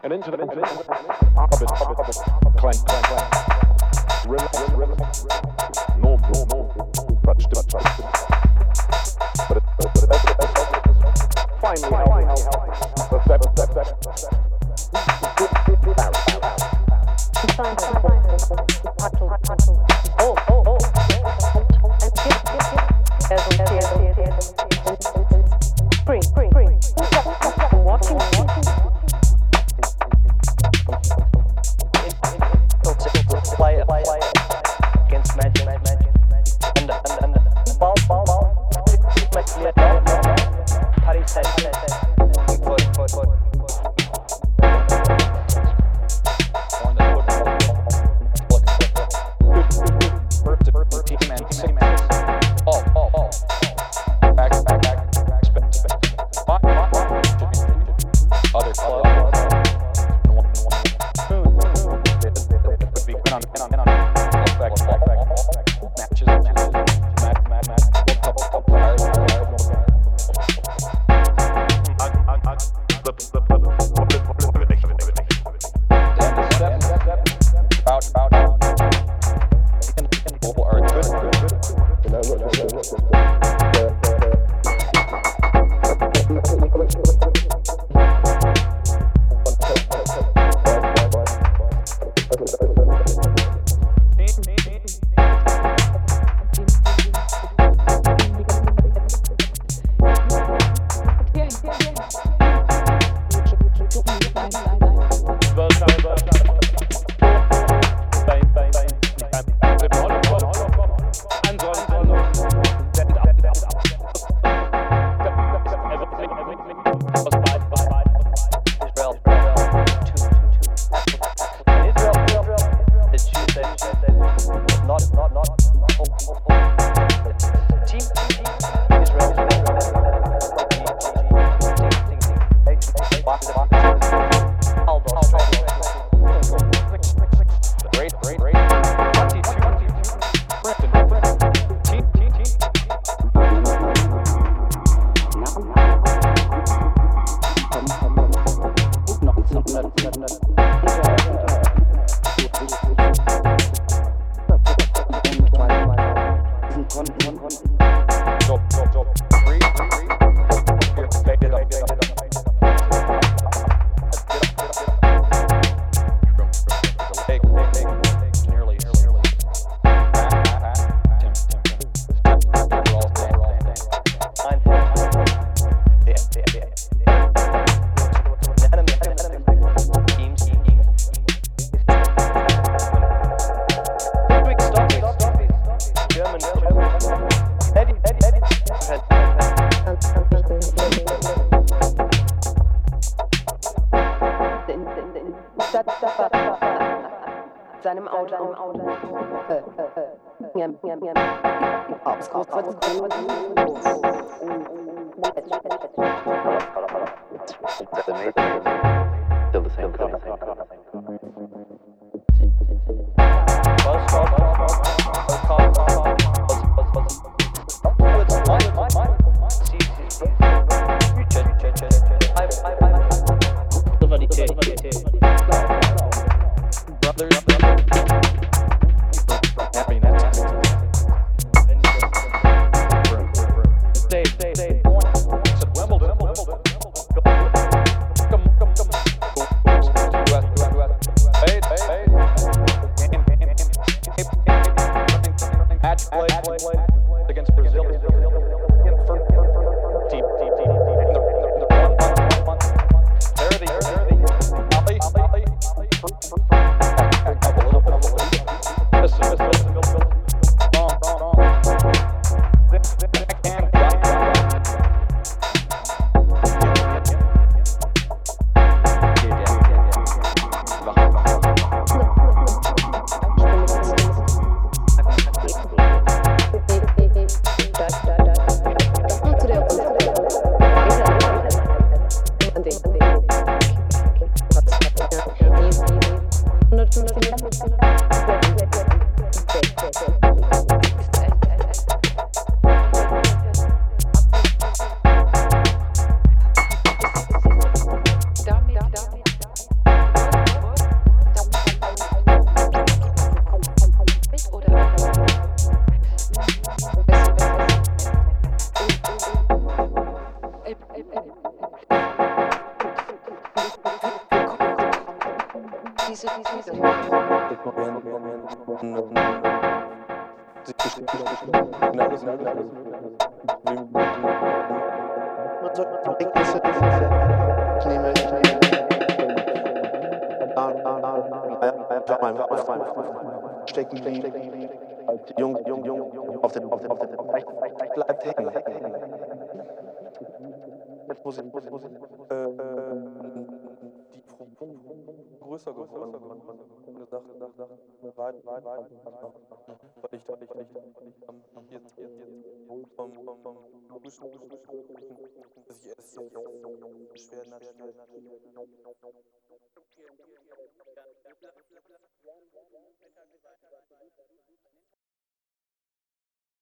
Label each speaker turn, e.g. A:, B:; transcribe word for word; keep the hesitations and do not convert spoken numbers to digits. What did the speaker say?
A: and into the orbit, orbit, clank, clank, clank, relax, relax, norm, norm, norm, touch, touch, touch. But it, but it, but it, finally, finally, the step, step, step, oh, oh, oh, green, green, green, watching, watching. Play it, play it against magic, magic, and and and ball, ball, ball. Party set, set, set. Foot, foot, foot. On the foot. Perfect, perfect. Team man, team man. All, all, all. Back, back, back, back. Spin, spin. Back, back, back. Other club. On, on, on, on. Back, back, back, back. Matches, matches. Match, match, match. Couple, couple, fires, fires. Flip, flip, flip. Stand, step, step, step. Out, out, out. People are good, good, good.
B: Seinem Auto, Auto, Auto.
A: Still the same color.
C: Brothers, brothers, happiness. Stay, stay, stay. Said Wimbledon, Wimbledon. Come, come, come. West, west, west. Fade, fade.
B: Diese, diese,
D: ich nehme, ich nehme, stecken die Jung, Jung, Jung, auf den, auf den, auf den, bleibt hängen. Jetzt muss ich, muss ich, muss ich, äh, die größer geworden. Gesagt, gesagt, gesagt, weit, weit, weit, weil ich, weil ich, weil ich, jetzt, jetzt, jetzt, vom, vom, vom logischen, dass ich erst schwer natürlich.